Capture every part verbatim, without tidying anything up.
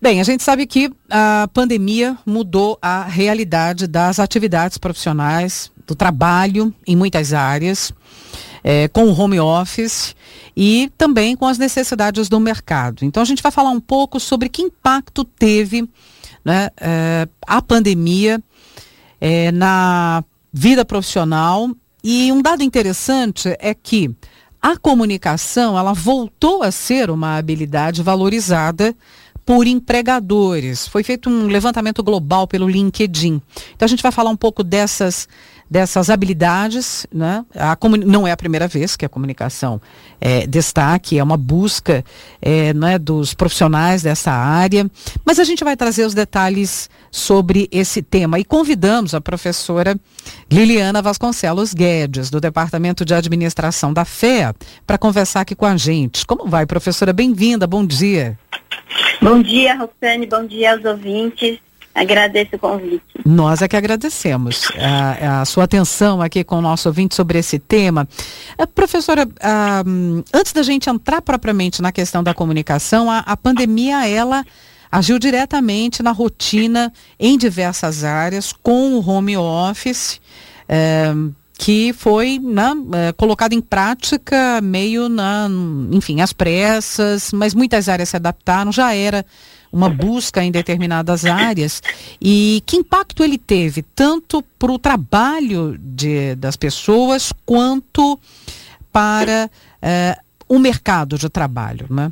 Bem, a gente sabe que a pandemia mudou a realidade das atividades profissionais, do trabalho em muitas áreas, é, com o home office e também com as necessidades do mercado. Então a gente vai falar um pouco sobre que impacto teve, né, é, a pandemia é, na vida profissional. E um dado interessante é que a comunicação, ela voltou a ser uma habilidade valorizada por empregadores. Foi feito um levantamento global pelo LinkedIn. Então a gente vai falar um pouco dessas, dessas habilidades, né? A comuni- não é a primeira vez que a comunicação é destaque, é uma busca é, né, dos profissionais dessa área, mas a gente vai trazer os detalhes sobre esse tema e convidamos a professora Liliana Vasconcelos Guedes, do Departamento de Administração da F E A, para conversar aqui com a gente. Como vai, professora? Bem-vinda, bom dia. Bom dia, Roxane, bom dia aos ouvintes, agradeço o convite. Nós é que agradecemos a, a sua atenção aqui com o nosso ouvinte sobre esse tema. A professora, a, antes da gente entrar propriamente na questão da comunicação, a, a pandemia, ela agiu diretamente na rotina em diversas áreas, com o home office, é, que foi né, é, colocado em prática meio na, enfim, às pressas, mas muitas áreas se adaptaram, já era uma busca em determinadas áreas. E que impacto ele teve, tanto para o trabalho de, das pessoas, quanto para é, o mercado de trabalho, né?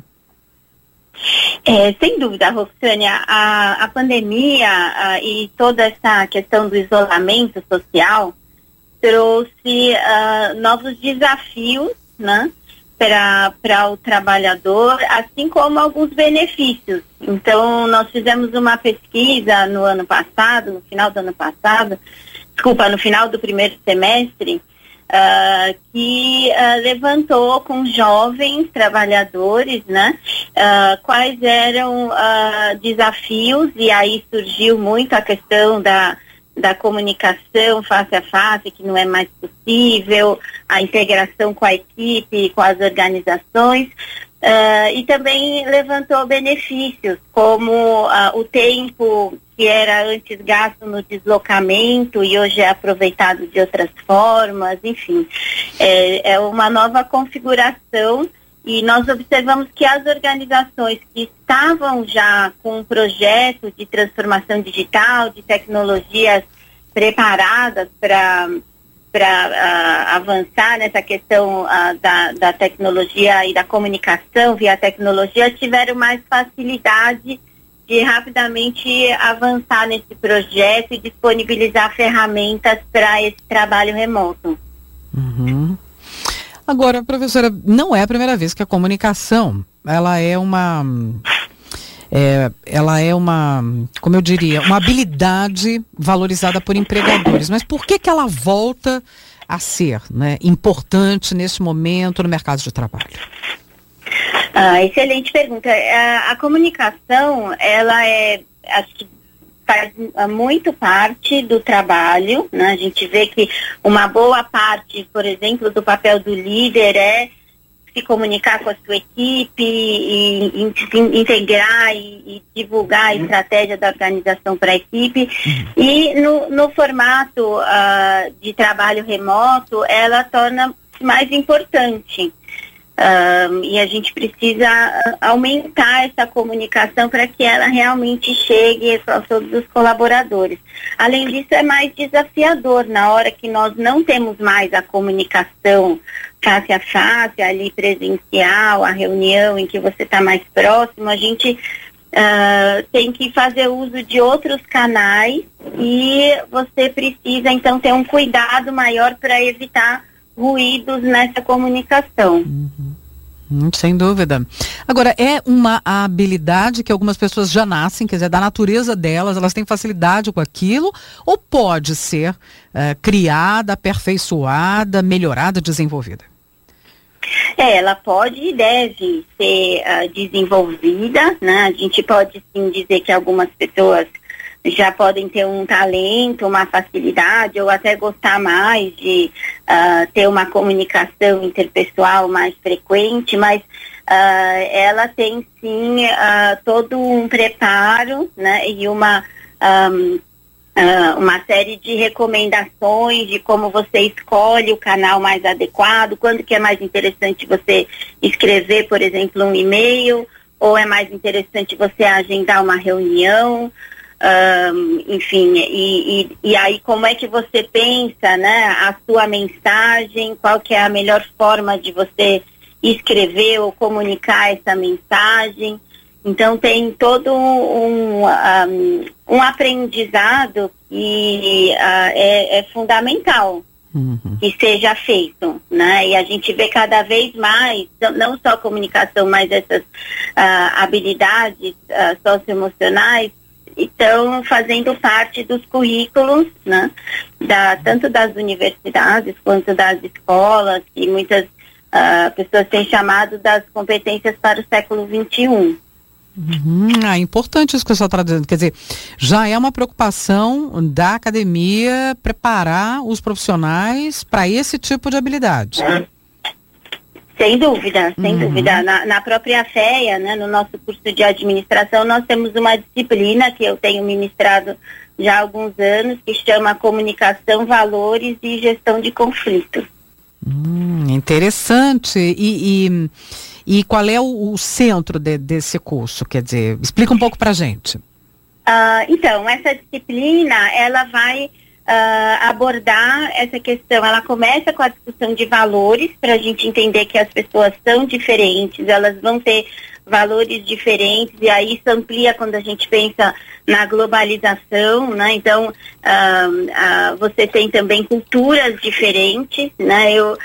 É, sem dúvida, Roxane, a, a pandemia a, e toda essa questão do isolamento social trouxe uh, novos desafios, né, para o trabalhador, assim como alguns benefícios. Então, nós fizemos uma pesquisa no ano passado, no final do ano passado, desculpa, no final do primeiro semestre, uh, que uh, levantou com jovens trabalhadores, né, uh, quais eram uh, desafios, e aí surgiu muito a questão da da comunicação face a face, que não é mais possível, a integração com a equipe, com as organizações, uh, e também levantou benefícios, como uh, o tempo que era antes gasto no deslocamento e hoje é aproveitado de outras formas, enfim, é, é uma nova configuração. E nós observamos que as organizações que estavam já com um projeto de transformação digital, de tecnologias preparadas para para uh, avançar nessa questão uh, da, da tecnologia e da comunicação via tecnologia, tiveram mais facilidade de rapidamente avançar nesse projeto e disponibilizar ferramentas para esse trabalho remoto. Uhum. Agora, professora, não é a primeira vez que a comunicação, ela é uma, é, ela é uma, como eu diria, uma habilidade valorizada por empregadores. Mas por que que ela volta a ser, né, importante nesse momento no mercado de trabalho? Ah, excelente pergunta. A, a comunicação, ela é, acho que faz muito parte do trabalho, né? A gente vê que uma boa parte, por exemplo, do papel do líder é se comunicar com a sua equipe e, e, e integrar e, e divulgar a estratégia da organização para a equipe. E no, no formato uh, de trabalho remoto, ela torna mais importante. Um, e a gente precisa aumentar essa comunicação para que ela realmente chegue a todos os colaboradores. Além disso, é mais desafiador na hora que nós não temos mais a comunicação face a face, ali presencial, a reunião em que você está mais próximo, a gente uh, tem que fazer uso de outros canais e você precisa então ter um cuidado maior para evitar ruídos nessa comunicação. Uhum. Sem dúvida. Agora, é uma habilidade que algumas pessoas já nascem, quer dizer, da natureza delas, elas têm facilidade com aquilo, ou pode ser uh, criada, aperfeiçoada, melhorada, desenvolvida? É, ela pode e deve ser uh, desenvolvida, né? A gente pode sim dizer que algumas pessoas já podem ter um talento, uma facilidade, ou até gostar mais de uh, ter uma comunicação interpessoal mais frequente, mas uh, ela tem sim uh, todo um preparo, né, e uma, um, uh, uma série de recomendações de como você escolhe o canal mais adequado, quando que é mais interessante você escrever, por exemplo, um e-mail, ou é mais interessante você agendar uma reunião. Um, enfim, e, e, e aí como é que você pensa, né, a sua mensagem, qual que é a melhor forma de você escrever ou comunicar essa mensagem. Então tem todo um, um, um aprendizado que uh, é, é fundamental uhum. que seja feito, né, e a gente vê cada vez mais, não só a comunicação, mas essas uh, habilidades uh, socioemocionais estão fazendo parte dos currículos, né, da, tanto das universidades quanto das escolas, que muitas uh, pessoas têm chamado das competências para o século vinte e um. Uhum, é importante isso que o senhor está dizendo, quer dizer, já é uma preocupação da academia preparar os profissionais para esse tipo de habilidade. É. Sem dúvida, sem uhum. dúvida. Na, na própria F E A, né, no nosso curso de administração, nós temos uma disciplina que eu tenho ministrado já há alguns anos, que chama Comunicação, Valores e Gestão de Conflitos. Hum, interessante. E, e, e qual é o, o centro de, desse curso? Quer dizer, explica um pouco pra gente. Uh, então, essa disciplina, ela vai Uh, abordar essa questão. Ela começa com a discussão de valores, para a gente entender que as pessoas são diferentes, elas vão ter valores diferentes, e aí isso amplia quando a gente pensa na globalização, né? Então, uh, uh, você tem também culturas diferentes, né? Eu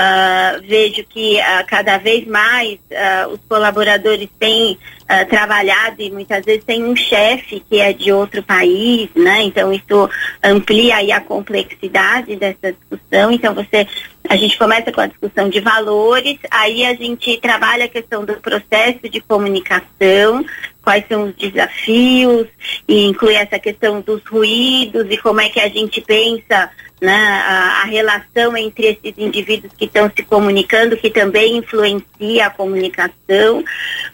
uh, vejo que uh, cada vez mais uh, os colaboradores têm Uh, trabalhado e muitas vezes tem um chefe que é de outro país, né? Então isso amplia aí a complexidade dessa discussão. Então você, a gente começa com a discussão de valores, aí a gente trabalha a questão do processo de comunicação, quais são os desafios, e inclui essa questão dos ruídos e como é que a gente pensa, né, a, a relação entre esses indivíduos que estão se comunicando, que também influencia a comunicação.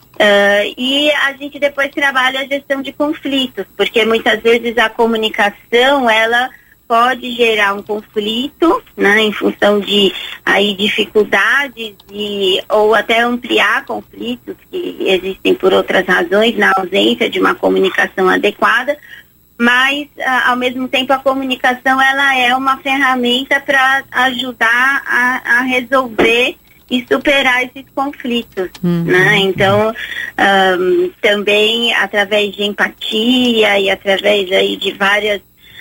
Uh, e a gente depois trabalha a gestão de conflitos, porque muitas vezes a comunicação, ela pode gerar um conflito, né, em função de aí, dificuldades e, ou até ampliar conflitos que existem por outras razões, na ausência de uma comunicação adequada, mas uh, ao mesmo tempo a comunicação, ela é uma ferramenta para ajudar a, a resolver e superar esses conflitos, uhum. né? Então, um, também através de empatia e através aí de várias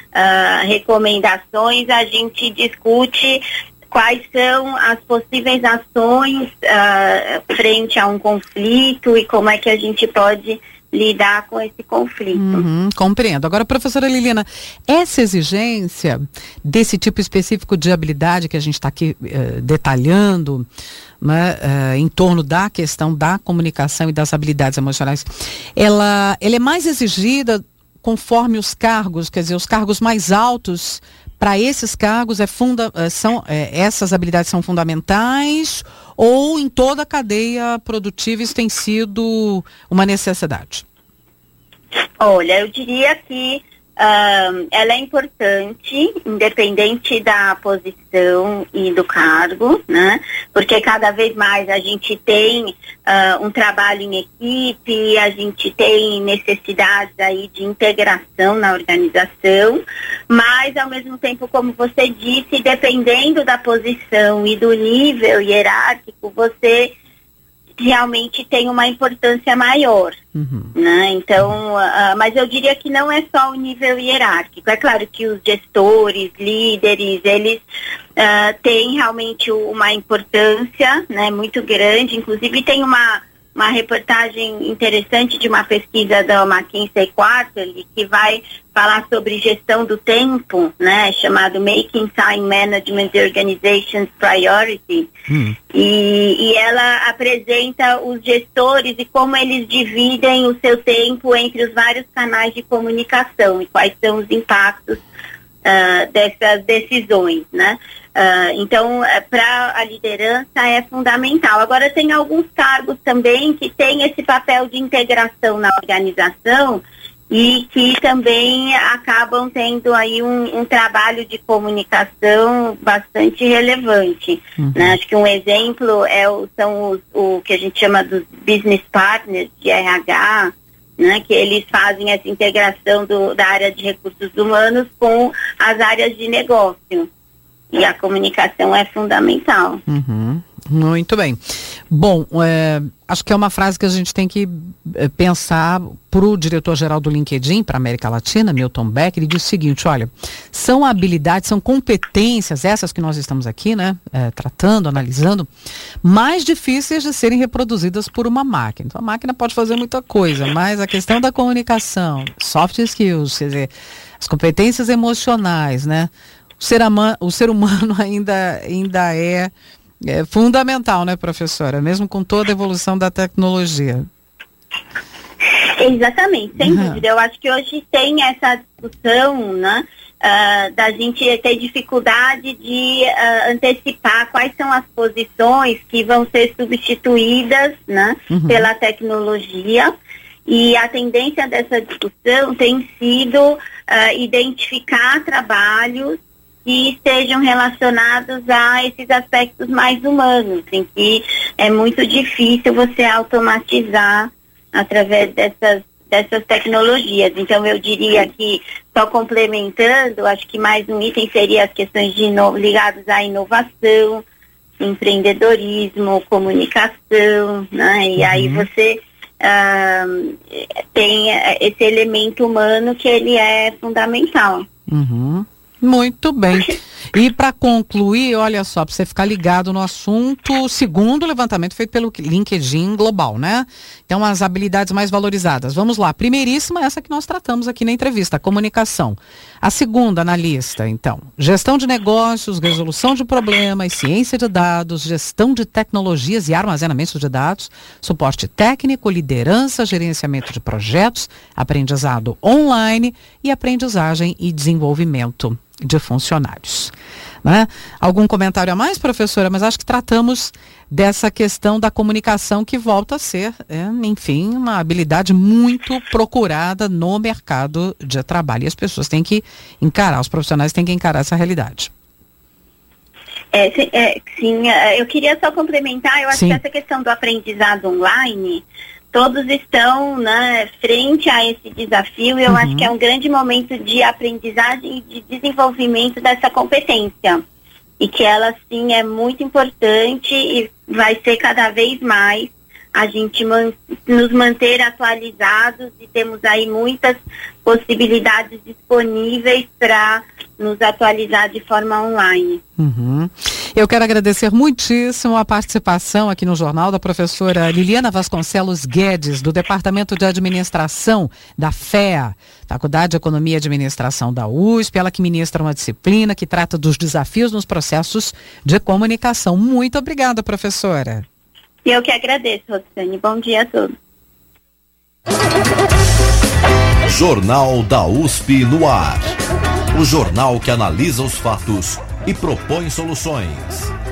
uh, recomendações, a gente discute quais são as possíveis ações uh, frente a um conflito e como é que a gente pode lidar com esse conflito. Uhum, compreendo. Agora, professora Liliana, essa exigência desse tipo específico de habilidade que a gente está aqui uh, detalhando, né, uh, em torno da questão da comunicação e das habilidades emocionais, ela, ela é mais exigida conforme os cargos, quer dizer, os cargos mais altos, para esses cargos é funda, são, é, essas habilidades são fundamentais, ou em toda a cadeia produtiva isso tem sido uma necessidade? Olha, eu diria que uh, ela é importante, independente da posição e do cargo, né? Porque cada vez mais a gente tem uh, um trabalho em equipe, a gente tem necessidades aí de integração na organização, mas ao mesmo tempo, como você disse, dependendo da posição e do nível hierárquico, você realmente tem uma importância maior, uhum. né? Então, uh, mas eu diria que não é só o nível hierárquico. É claro que os gestores, líderes, eles uh, têm realmente uma importância, né, muito grande. Inclusive tem uma, uma reportagem interessante de uma pesquisa da McKinsey Quarterly que vai falar sobre gestão do tempo, né, chamado Making Time Management the Organization's Priority. Hum. E, e ela apresenta os gestores e como eles dividem o seu tempo entre os vários canais de comunicação e quais são os impactos uh, dessas decisões, né? Uh, então, para a liderança é fundamental. Agora, tem alguns cargos também que têm esse papel de integração na organização e que também acabam tendo aí um, um trabalho de comunicação bastante relevante. Uhum. Né? Acho que um exemplo é o, são os, o que a gente chama dos business partners de R H, né? Que eles fazem essa integração do, da área de recursos humanos com as áreas de negócio. E a comunicação é fundamental. Uhum. Muito bem. Bom, é, acho que é uma frase que a gente tem que é, pensar para o diretor-geral do LinkedIn, para a América Latina, Milton Beck. Ele diz o seguinte: olha, são habilidades, são competências, essas que nós estamos aqui, né, é, tratando, analisando, mais difíceis de serem reproduzidas por uma máquina. Então a máquina pode fazer muita coisa, mas a questão da comunicação, soft skills, quer dizer, as competências emocionais, né? O ser, ama, o ser humano ainda, ainda é, é fundamental, né, professora? Mesmo com toda a evolução da tecnologia. Exatamente, sem uhum. dúvida. Eu acho que hoje tem essa discussão, né, uh, da gente ter dificuldade de uh, antecipar quais são as posições que vão ser substituídas, né, uhum. pela tecnologia. E a tendência dessa discussão tem sido uh, identificar trabalhos que estejam relacionados a esses aspectos mais humanos, em que é muito difícil você automatizar através dessas, dessas tecnologias. Então, eu diria que, só complementando, acho que mais um item seria as questões de ino- ligadas à inovação, empreendedorismo, comunicação, né? E uhum. aí você uh, tem esse elemento humano que ele é fundamental. Uhum. Muito bem. E para concluir, olha só, para você ficar ligado no assunto, segundo o levantamento feito pelo LinkedIn Global, né? Então, as habilidades mais valorizadas. Vamos lá. Primeiríssima, essa que nós tratamos aqui na entrevista, a comunicação. A segunda na lista, então, gestão de negócios, resolução de problemas, ciência de dados, gestão de tecnologias e armazenamento de dados, suporte técnico, liderança, gerenciamento de projetos, aprendizado online e aprendizagem e desenvolvimento de funcionários. Né? Algum comentário a mais, professora? Mas acho que tratamos dessa questão da comunicação que volta a ser, é, enfim, uma habilidade muito procurada no mercado de trabalho. E as pessoas têm que encarar, os profissionais têm que encarar essa realidade. É, é, sim, eu queria só complementar, eu acho sim. que essa questão do aprendizado online, todos estão, né, frente a esse desafio. Eu uhum. acho que é um grande momento de aprendizagem e de desenvolvimento dessa competência. E que ela, sim, é muito importante e vai ser cada vez mais a gente man- nos manter atualizados, e temos aí muitas possibilidades disponíveis para nos atualizar de forma online. Uhum. Eu quero agradecer muitíssimo a participação aqui no jornal da professora Liliana Vasconcelos Guedes, do Departamento de Administração da F E A, Faculdade de Economia e Administração da U S P, ela que ministra uma disciplina que trata dos desafios nos processos de comunicação. Muito obrigada, professora. Eu que agradeço, Rosane. Bom dia a todos. Jornal da U S P no ar. O jornal que analisa os fatos e propõe soluções.